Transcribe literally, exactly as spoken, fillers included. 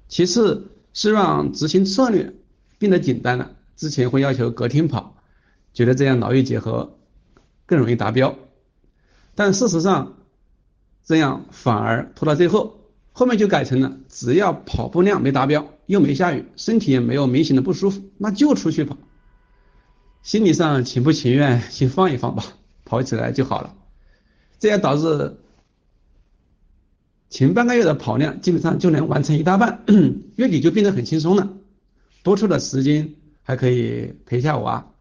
其次是让执行策略变得简单了，之前会要求隔天跑，觉得这样劳逸结合更容易达标，但事实上这样反而拖到最后，后面就改成了只要跑步量没达标，又没下雨，身体也没有明显的不舒服，那就出去跑，心理上情不情愿先放一放吧，跑起来就好了。这样导致前半个月的跑量基本上就能完成一大半，月底就变得很轻松了，多出的时间还可以陪一下娃，